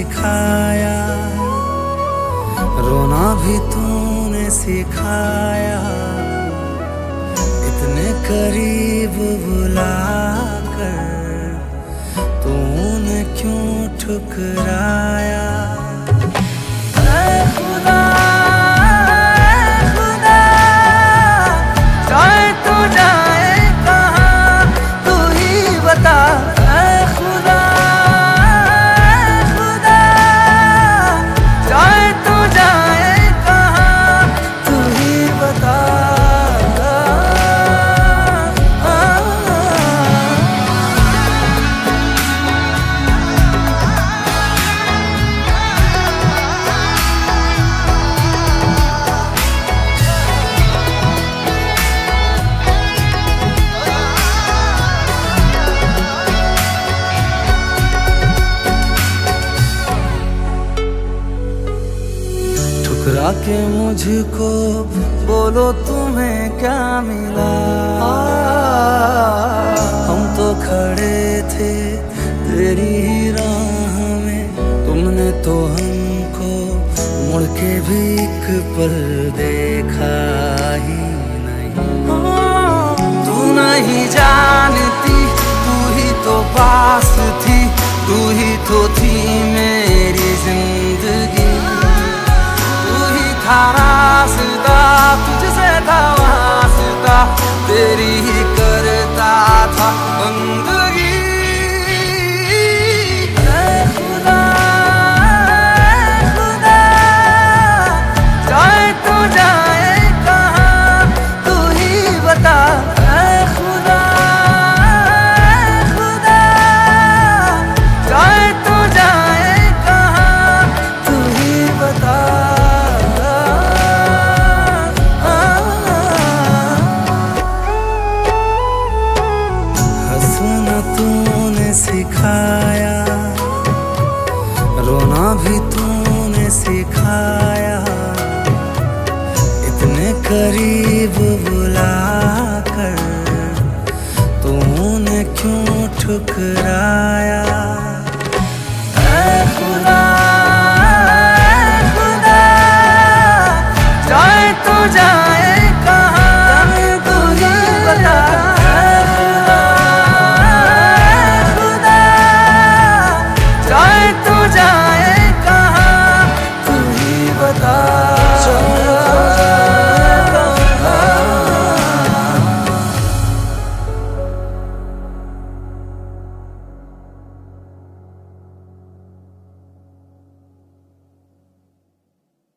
सिखाया, रोना भी तूने सिखाया। इतने करीब बुलाकर तूने क्यों ठुकराया। ठुकरा के मुझको बोलो तुम्हें क्या मिला। हम तो खड़े थे तेरी ही राह में, तुमने तो हमको मुड़ के भी एक पल देखा ही नहीं। तू नहीं जानती, तू ही तो पास थी, तू ही तो थी मेरी जिंदगी। रास्ता तुझसे था वास्ता, तेरी ही करता था बंदगी। खुदा खुदा जाए तो जाए कहाँ, तू ही बता। खुदा खुदा जाए तो जाए कहाँ, तू ही बता। तूने सिखाया, रोना भी तूने सिखाया। इतने करीब बुलाकर तूने क्यों ठुकराया।